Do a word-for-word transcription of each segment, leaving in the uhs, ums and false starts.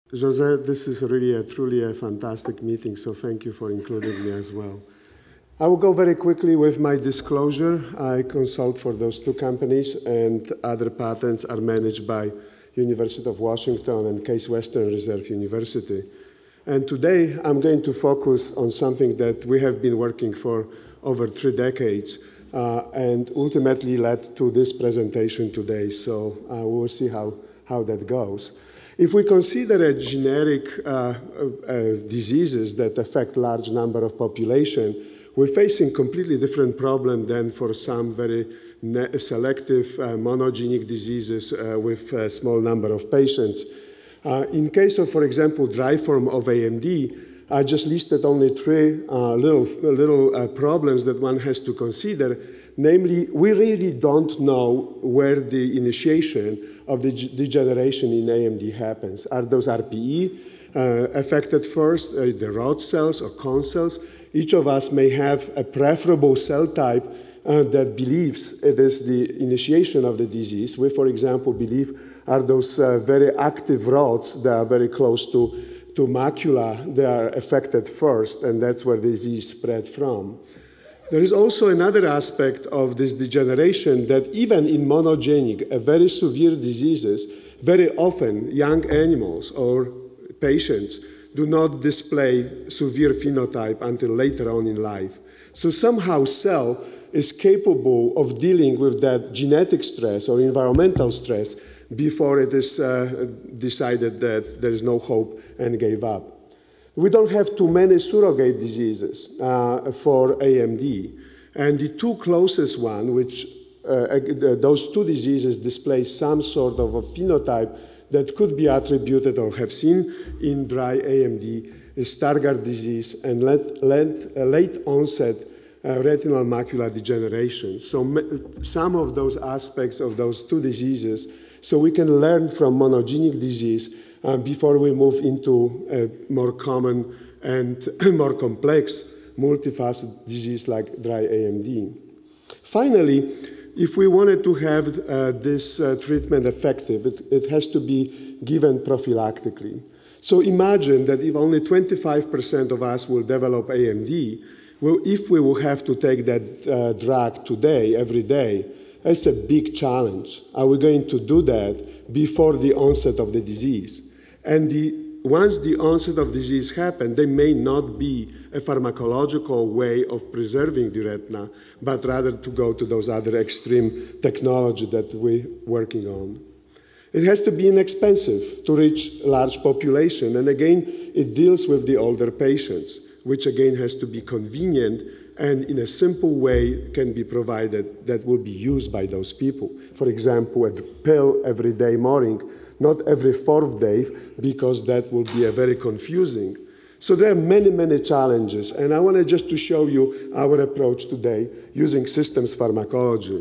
Jose, this is really a truly a fantastic meeting, so thank you for including me as well. I will go very quickly with my disclosure. I consult for those two companies, and other patents are managed by University of Washington and Case Western Reserve University. And today I'm going to focus on something that we have been working for over three decades uh, and ultimately led to this presentation today. So uh, we'll see how, how that goes. If we consider a generic uh, uh, diseases that affect large number of population, we're facing completely different problem than for some very selective uh, monogenic diseases uh, with a small number of patients. Uh, in case of, for example, dry form of A M D, I just listed only three uh, little, little uh, problems that one has to consider. Namely, we really don't know where the initiation of the degeneration in A M D happens. Are those R P E uh, affected first, uh, the rod cells or cone cells? Each of us may have a preferable cell type uh, that believes it is the initiation of the disease. We, for example, believe are those uh, very active rods that are very close to, to macula. They are affected first, and that's where the disease spread from. There is also another aspect of this degeneration that even in monogenic, uh, very severe diseases, very often young animals or patients do not display severe phenotype until later on in life. So somehow cell is capable of dealing with that genetic stress or environmental stress before it is uh, decided that there is no hope and gave up. We don't have too many surrogate diseases uh, for A M D. And the two closest ones, which uh, those two diseases display some sort of a phenotype that could be attributed or have seen in dry A M D, is Stargardt disease and late, late, uh, late onset uh, retinal macular degeneration. So some of those aspects of those two diseases, so we can learn from monogenic disease Uh, before we move into a more common and more complex multifaceted disease like dry A M D. Finally, if we wanted to have uh, this uh, treatment effective, it, it has to be given prophylactically. So imagine that if only twenty-five percent of us will develop A M D, well, if we will have to take that uh, drug today, every day, that's a big challenge. Are we going to do that before the onset of the disease? And the, once the onset of disease happens, there may not be a pharmacological way of preserving the retina, but rather to go to those other extreme technology that we're working on. It has to be inexpensive to reach large population, and again, it deals with the older patients, which again has to be convenient and in a simple way can be provided that will be used by those people. For example, a pill every day morning, not every fourth day, because that will be a very confusing. So there are many, many challenges, and I wanted just to show you our approach today using systems pharmacology.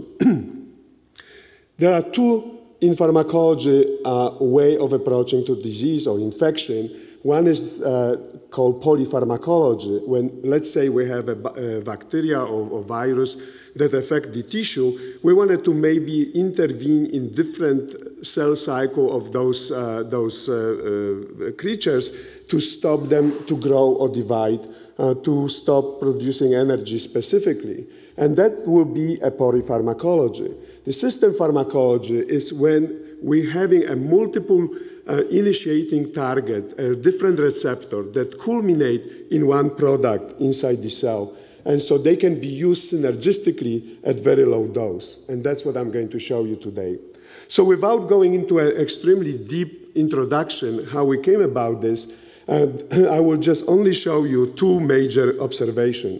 There are two in pharmacology uh, way of approaching to disease or infection. One is uh, called polypharmacology, when let's say we have a, a bacteria or, or virus that affect the tissue, we wanted to maybe intervene in different cell cycle of those, uh, those uh, uh, creatures to stop them to grow or divide, uh, to stop producing energy specifically. And that will be a polypharmacology. The system pharmacology is when we're having a multiple uh, initiating target, a different receptor that culminate in one product inside the cell. And so they can be used synergistically at very low dose. And that's what I'm going to show you today. So without going into an extremely deep introduction, how we came about this, uh, I will just only show you two major observations.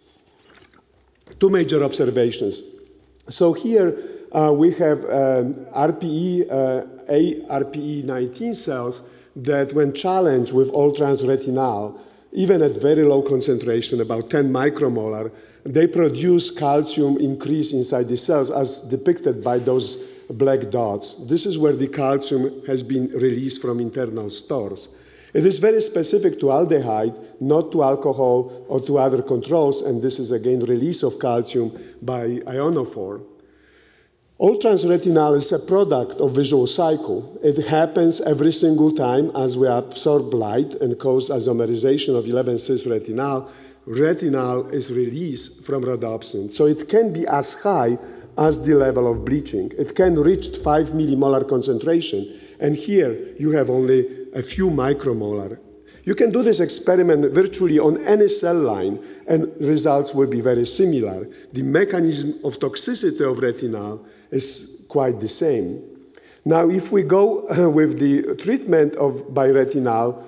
Two major observations. So here uh, we have um, R P E, uh, A R P E nineteen cells that when challenged with all-trans retinal, even at very low concentration, about ten micromolar, they produce calcium increase inside the cells as depicted by those black dots. This is where the calcium has been released from internal stores. It is very specific to aldehyde, not to alcohol or to other controls, and this is again release of calcium by ionophore. All transretinal is a product of visual cycle. It happens every single time as we absorb light and cause isomerization of eleven cis retinal. Retinal is released from rhodopsin. So it can be as high as the level of bleaching. It can reach five millimolar concentration. And here you have only a few micromolar. You can do this experiment virtually on any cell line, and results will be very similar. The mechanism of toxicity of retinal is quite the same. Now, if we go uh, with the treatment of by retinal,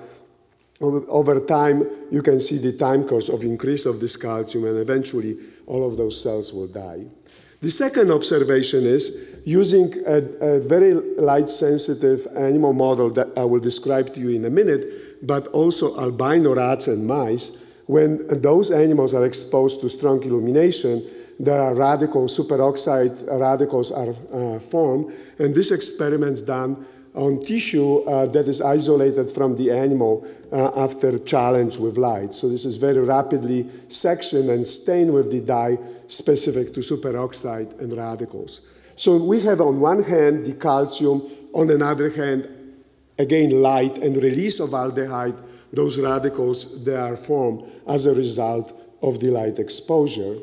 over time, you can see the time course of increase of this calcium, and eventually all of those cells will die. The second observation is using a, a very light-sensitive animal model that I will describe to you in a minute, but also albino rats and mice. When those animals are exposed to strong illumination, there are radicals, superoxide radicals are uh, formed, and this experiment is done on tissue uh, that is isolated from the animal uh, after challenge with light. So this is very rapidly sectioned and stained with the dye specific to superoxide and radicals. So we have on one hand the calcium, on another hand, again, light and release of aldehyde, those radicals, they are formed as a result of the light exposure.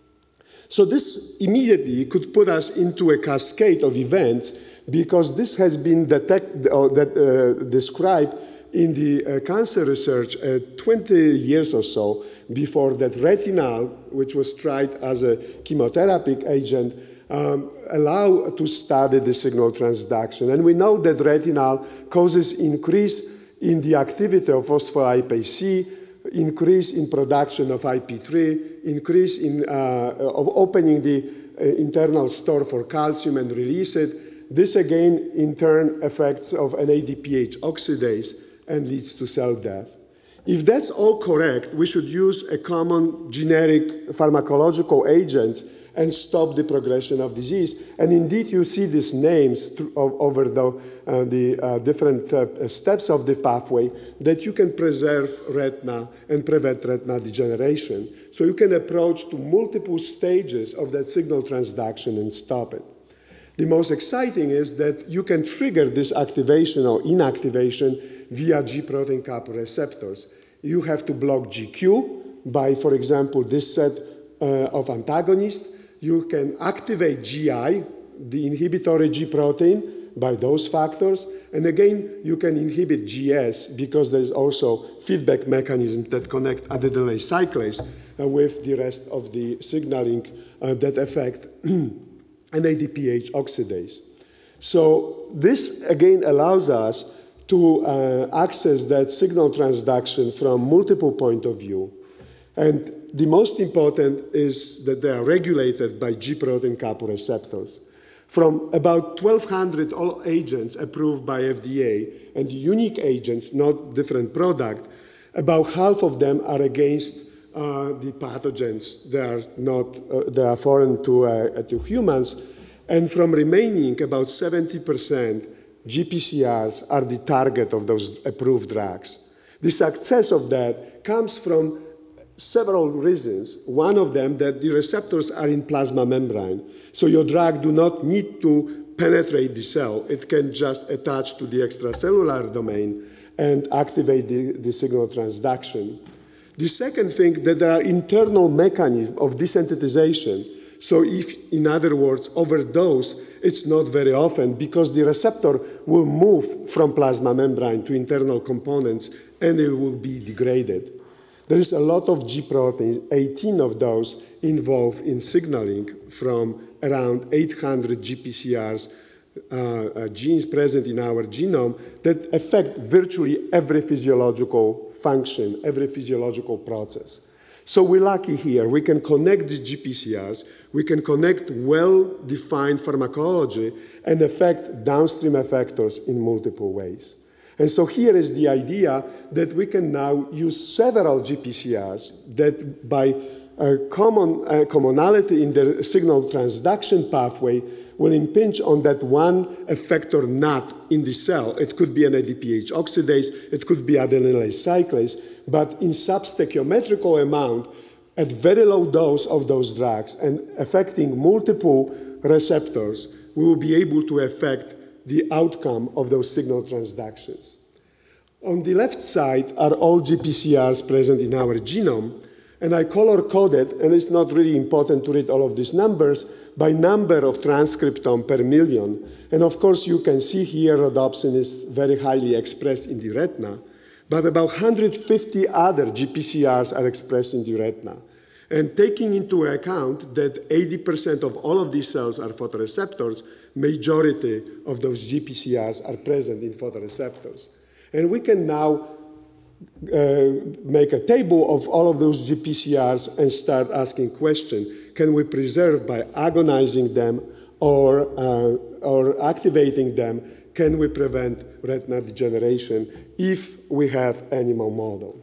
So this immediately could put us into a cascade of events, because this has been detect, uh, that, uh, described in the uh, cancer research uh, twenty years or so before that retinal, which was tried as a chemotherapeutic agent, um, allow to study the signal transduction. And we know that retinal causes increase in the activity of phospholipase C, increase in production of I P three, increase in uh, of opening the uh, internal store for calcium and release it. This again, in turn, affects of an A D P H oxidase and leads to cell death. If that's all correct, we should use a common generic pharmacological agent and stop the progression of disease. And indeed, you see these names over the, uh, the uh, different uh, steps of the pathway that you can preserve retina and prevent retinal degeneration. So you can approach to multiple stages of that signal transduction and stop it. The most exciting is that you can trigger this activation or inactivation via G protein coupled receptors. You have to block G Q by, for example, this set uh, of antagonists. You can activate G I, the inhibitory G protein, by those factors. And again, you can inhibit G S because there's also feedback mechanisms that connect adenylyl cyclase uh, with the rest of the signaling uh, that affect an A D P H oxidase. So this, again, allows us to uh, access that signal transduction from multiple points of view. And the most important is that they are regulated by G protein coupled receptors. From about twelve hundred all agents approved by F D A and unique agents, not different product, about half of them are against uh, the pathogens. They are not, uh, they are foreign to, uh, to humans. And from remaining, about seventy percent G P C Rs are the target of those approved drugs. The success of that comes from several reasons. One of them, that the receptors are in plasma membrane. So your drug do not need to penetrate the cell. It can just attach to the extracellular domain and activate the, the signal transduction. The second thing, that there are internal mechanisms of desensitization. So if, in other words, overdose, it's not very often because the receptor will move from plasma membrane to internal components and it will be degraded. There is a lot of G proteins, eighteen of those involved in signaling from around eight hundred G P C Rs, uh, uh, genes present in our genome that affect virtually every physiological function, every physiological process. So we're lucky here. We can connect the G P C Rs, we can connect well-defined pharmacology and affect downstream effectors in multiple ways. And so here is the idea that we can now use several G P C Rs that by a common uh, commonality in the signal transduction pathway will impinge on that one effector nut in the cell. It could be an A D P H oxidase, it could be adenylyl cyclase, but in substoichiometrical amount at very low dose of those drugs and affecting multiple receptors, we will be able to affect the outcome of those signal transductions. On the left side are all G P C Rs present in our genome, and I color-coded, and it's not really important to read all of these numbers, by number of transcriptome per million. And of course, you can see here rhodopsin is very highly expressed in the retina, but about one hundred fifty other G P C Rs are expressed in the retina. And taking into account that eighty percent of all of these cells are photoreceptors, majority of those G P C Rs are present in photoreceptors. And we can now uh, make a table of all of those G P C Rs and start asking questions. Can we preserve by agonizing them or, uh, or activating them? Can we prevent retinal degeneration if we have animal model?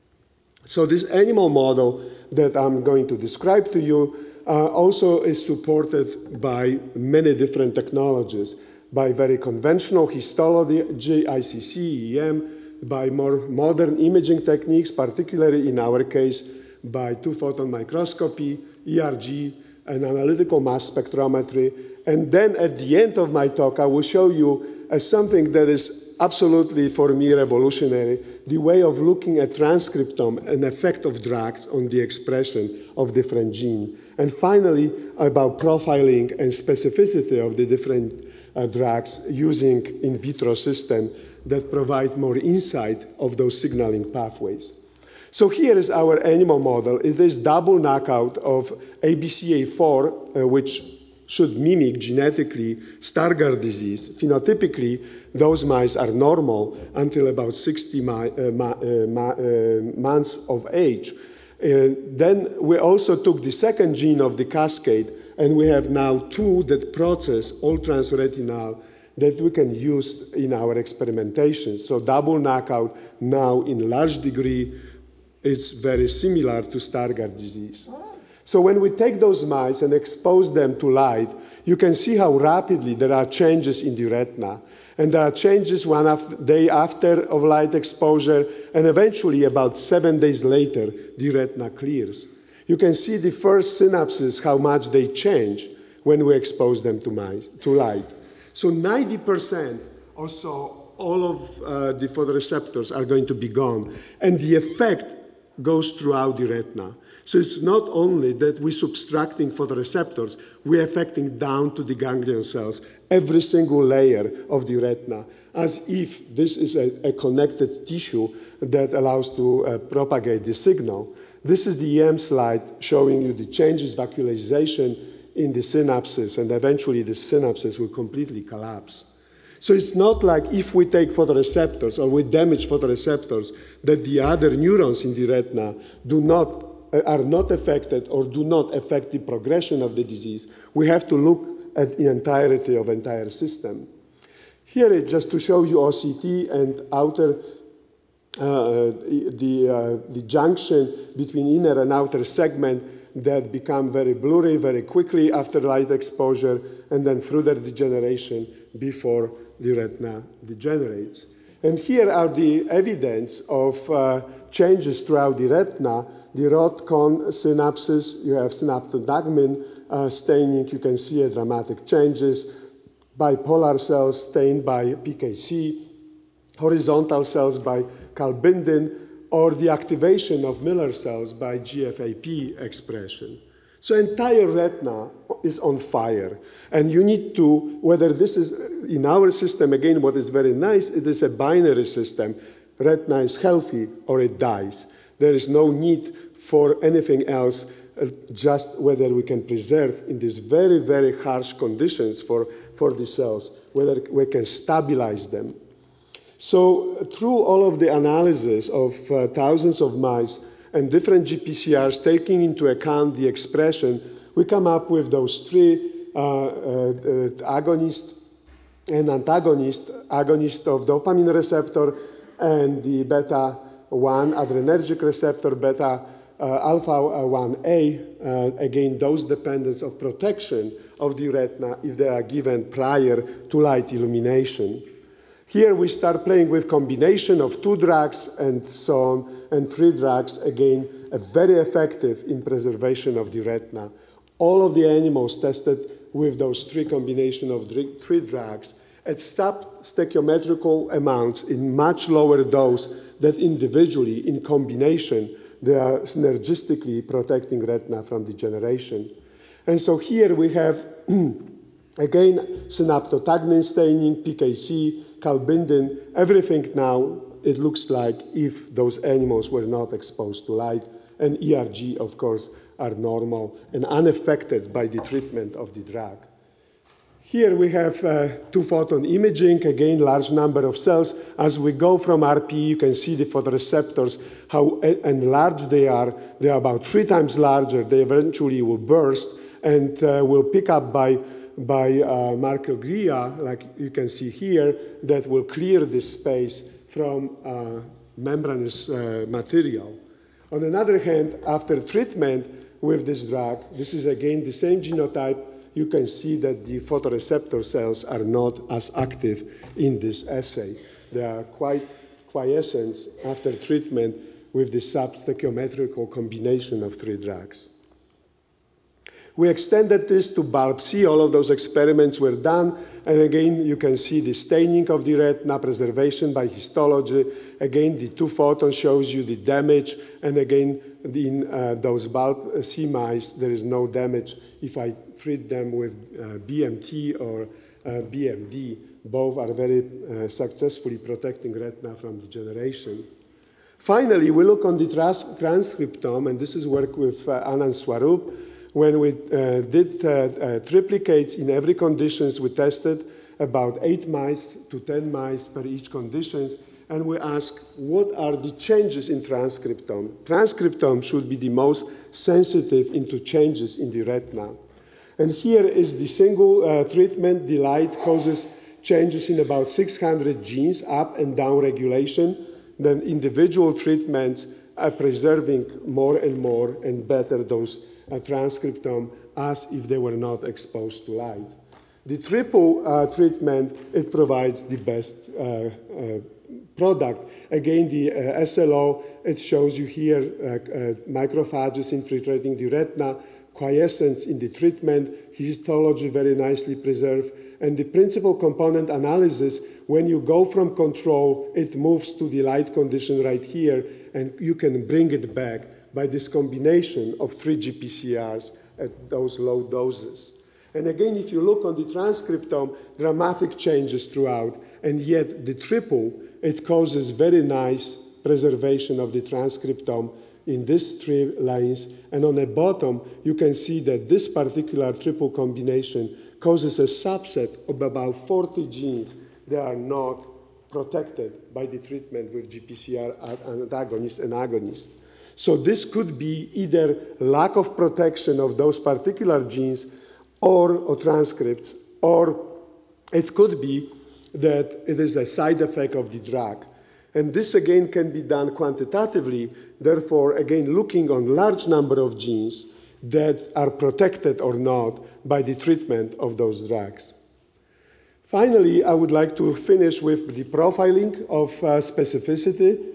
So this animal model that I'm going to describe to you uh, also is supported by many different technologies, by very conventional histology, I C C, E M, by more modern imaging techniques, particularly in our case, by two-photon microscopy, E R G, and analytical mass spectrometry. And then at the end of my talk, I will show you uh, something that is absolutely, for me, revolutionary, the way of looking at transcriptome and effect of drugs on the expression of different genes. And finally, about profiling and specificity of the different uh, drugs using in vitro system that provide more insight of those signaling pathways. So here is our animal model. It is double knockout of A B C A four, uh, which should mimic genetically Stargardt disease. Phenotypically, those mice are normal until about sixty mi uh, ma uh, ma uh, months of age. Uh, then we also took the second gene of the cascade, and we have now two that process all transretinal that we can use in our experimentation. So double knockout now in large degree, it's very similar to Stargardt disease. So when we take those mice and expose them to light, you can see how rapidly there are changes in the retina. And there are changes one after, day after of light exposure, and eventually about seven days later, the retina clears. You can see the first synapses, how much they change when we expose them to, mice, to light. So ninety percent or so, all of uh, the photoreceptors are going to be gone, and the effect goes throughout the retina. So it's not only that we're subtracting photoreceptors, we're affecting down to the ganglion cells, every single layer of the retina, as if this is a, a connected tissue that allows to uh, propagate the signal. This is the E M slide showing you the changes, vascularization in the synapses, and eventually the synapses will completely collapse. So it's not like if we take photoreceptors or we damage photoreceptors that the other neurons in the retina do not, uh, are not affected or do not affect the progression of the disease. We have to look at the entirety of the entire system. Here is just to show you O C T and outer, uh, the, uh, the junction between inner and outer segment that become very blurry very quickly after light exposure, and then further degeneration before the retina degenerates. And here are the evidence of uh, changes throughout the retina. The rod-cone synapses, you have synaptognathine uh, staining, you can see a dramatic changes. Bipolar cells stained by P K C, horizontal cells by calbindin, or the activation of Miller cells by G F A P expression. So entire retina is on fire. And you need to, whether this is in our system, again, what is very nice, it is a binary system. Retina is healthy or it dies. There is no need for anything else, uh, just whether we can preserve in these very, very harsh conditions for, for the cells, whether we can stabilize them. So through all of the analysis of uh, thousands of mice and different G P C Rs, taking into account the expression, we come up with those three uh, uh, agonist and antagonist, agonist of dopamine receptor and the beta one adrenergic receptor, beta uh, alpha one A, uh, again, dose dependence of protection of the retina if they are given prior to light illumination. Here we start playing with combination of two drugs and so on, and three drugs, again, uh, very effective in preservation of the retina. All of the animals tested with those three combination of three drugs at sub-stoichiometrical amounts in much lower dose that individually, in combination, they are synergistically protecting retina from degeneration. And so here we have, again, synaptotagmin staining, P K C, calbindin, everything now, it looks like if those animals were not exposed to light, and E R G, of course, are normal and unaffected by the treatment of the drug. Here we have uh, two-photon imaging, again, large number of cells. As we go from R P E, you can see the photoreceptors, how enlarged they are. They are about three times larger. They eventually will burst and uh, will pick up by, by uh, microglia, like you can see here, that will clear this space from uh, membranous uh, material. On the other hand, after treatment with this drug, this is again the same genotype, you can see that the photoreceptor cells are not as active in this assay. They are quite quiescent after treatment with the sub-stoichiometrical combination of three drugs. We extended this to bulb C. All of those experiments were done. And again, you can see the staining of the retina, preservation by histology. Again, the two photon shows you the damage. And again, in uh, those bulb C mice, there is no damage if I treat them with uh, B M T or uh, B M D. Both are very uh, successfully protecting retina from degeneration. Finally, we look on the trans transcriptome, and this is work with uh, Anand Swarup. When we uh, did uh, uh, triplicates in every conditions, we tested about eight mice to ten mice per each conditions, and we asked, what are the changes in transcriptome? Transcriptome should be the most sensitive into changes in the retina. And here is the single uh, treatment. The light causes changes in about six hundred genes, up and down regulation. Then individual treatments are preserving more and more and better those uh, transcriptome as if they were not exposed to light. The triple uh, treatment, it provides the best uh, uh, product. Again, the uh, S L O, it shows you here uh, uh, macrophages infiltrating the retina, quiescence in the treatment, histology very nicely preserved, and the principal component analysis, when you go from control, it moves to the light condition right here, and you can bring it back by this combination of three G P C Rs at those low doses. And again, if you look on the transcriptome, dramatic changes throughout, and yet the triple, it causes very nice preservation of the transcriptome in these three lines. And on the bottom, you can see that this particular triple combination causes a subset of about forty genes that are not protected by the treatment with G P C R antagonist and agonist. So this could be either lack of protection of those particular genes or, or transcripts, or it could be that it is a side effect of the drug. And this again can be done quantitatively, therefore again looking on large number of genes that are protected or not by the treatment of those drugs. Finally, I would like to finish with the profiling of uh, specificity.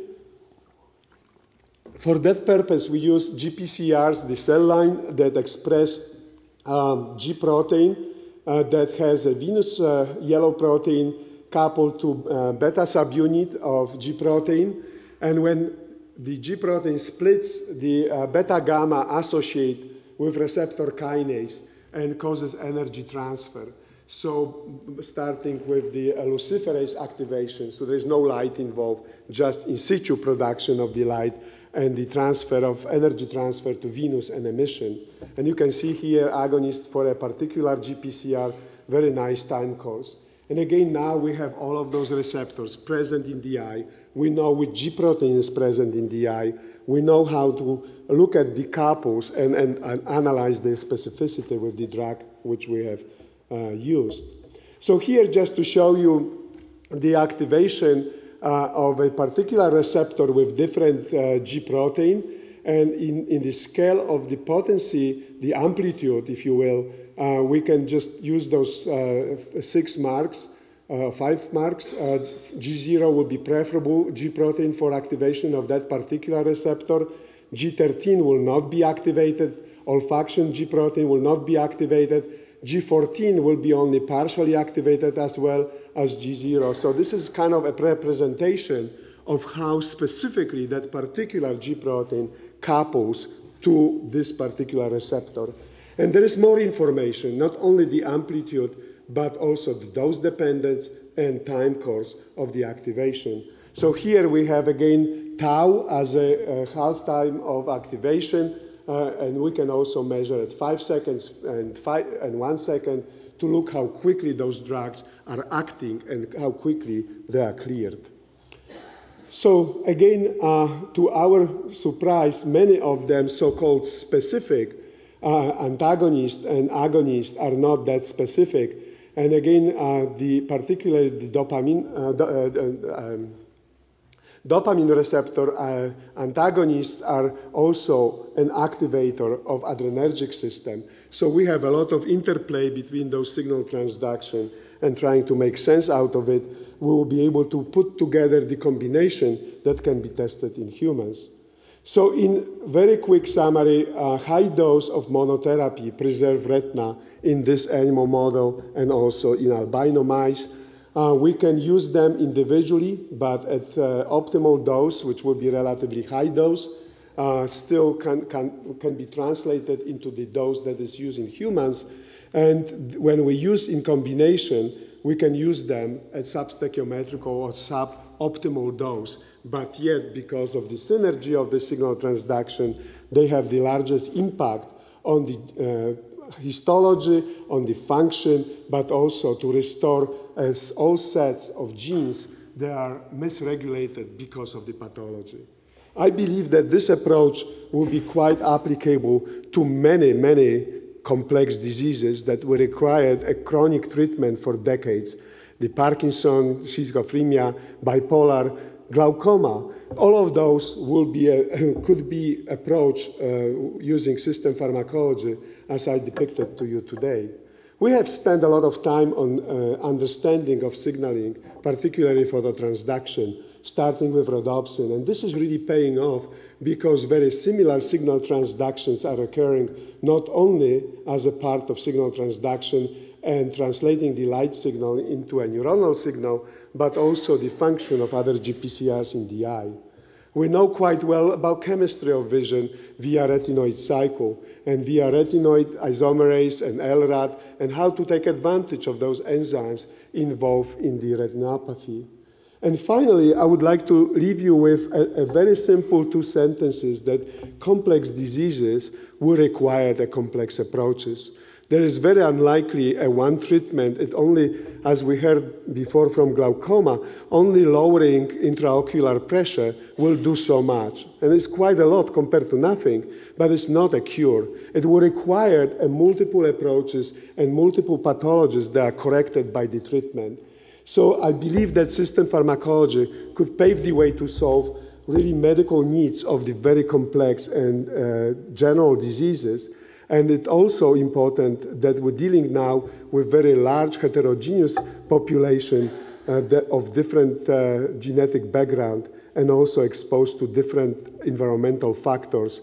For that purpose, we use G P C Rs, the cell line that express um, G protein uh, that has a venous uh, yellow protein coupled to uh, beta subunit of G protein. And when the G protein splits, the uh, beta gamma associate with receptor kinase and causes energy transfer. So starting with the uh, luciferase activation, so there's no light involved, just in situ production of the light and the transfer of energy transfer to venous and emission. And you can see here agonists for a particular G P C R, very nice time course. And again, now we have all of those receptors present in the eye. We know which G protein is present in the eye. We know how to look at the couples and, and, and analyze their specificity with the drug which we have uh, used. So here, just to show you the activation uh, of a particular receptor with different uh, G protein, and in, in the scale of the potency, the amplitude, if you will, uh, we can just use those uh, six marks, uh, five marks. Uh, G zero will be preferable G protein for activation of that particular receptor. G thirteen will not be activated. Olfaction G protein will not be activated. G fourteen will be only partially activated as well as G zero. So this is kind of a representation of how specifically that particular G protein couples to this particular receptor. And there is more information, not only the amplitude, but also the dose dependence and time course of the activation. So here we have again tau as a, a half time of activation, uh, and we can also measure at five seconds and, five, and one second to look how quickly those drugs are acting and how quickly they are cleared. So again, uh, to our surprise, many of them so-called specific uh, antagonists and agonists are not that specific. And again, uh, the particularly the dopamine, uh, do, uh, um, dopamine receptor uh, antagonists are also an activator of adrenergic system. So we have a lot of interplay between those signal transduction and trying to make sense out of it. We will be able to put together the combination that can be tested in humans. So in very quick summary, a high dose of monotherapy preserve retina in this animal model and also in albino mice. Uh, we can use them individually, but at uh, optimal dose, which will be relatively high dose, uh, still can, can, can be translated into the dose that is used in humans. And when we use in combination, we can use them at substoichiometric or suboptimal dose, but yet because of the synergy of the signal transduction, they have the largest impact on the uh, histology, on the function, but also to restore as all sets of genes that are misregulated because of the pathology. I believe that this approach will be quite applicable to many, many complex diseases that will require a chronic treatment for decades. The Parkinson, schizophrenia, bipolar, glaucoma, all of those will be a, could be approached uh, using system pharmacology as I depicted to you today. We have spent a lot of time on uh, understanding of signaling, particularly for the transduction, starting with rhodopsin. And this is really paying off because very similar signal transductions are occurring not only as a part of signal transduction and translating the light signal into a neuronal signal, but also the function of other G P C Rs in the eye. We know quite well about chemistry of vision via retinoid cycle and via retinoid isomerase and L R A D and how to take advantage of those enzymes involved in the retinopathy. And finally, I would like to leave you with a, a very simple two sentences that complex diseases will require a complex approaches. There is very unlikely a one treatment. It only, as we heard before from glaucoma, only lowering intraocular pressure will do so much. And it's quite a lot compared to nothing, but it's not a cure. It will require a multiple approaches and multiple pathologies that are corrected by the treatment. So I believe that system pharmacology could pave the way to solve really medical needs of the very complex and uh, general diseases. And it's also important that we're dealing now with very large heterogeneous population uh, of different uh, genetic background and also exposed to different environmental factors,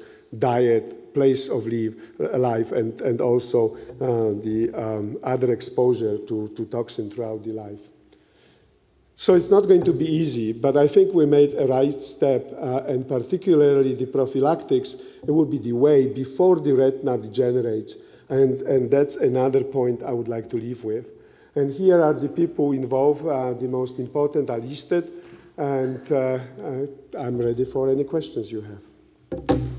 diet, place of life, and, and also uh, the um, other exposure to, to toxin throughout the life. So it's not going to be easy, but I think we made a right step, uh, and particularly the prophylactics, it will be the way before the retina degenerates, and, and that's another point I would like to leave with. And here are the people involved, uh, the most important are listed, and uh, uh, I'm ready for any questions you have.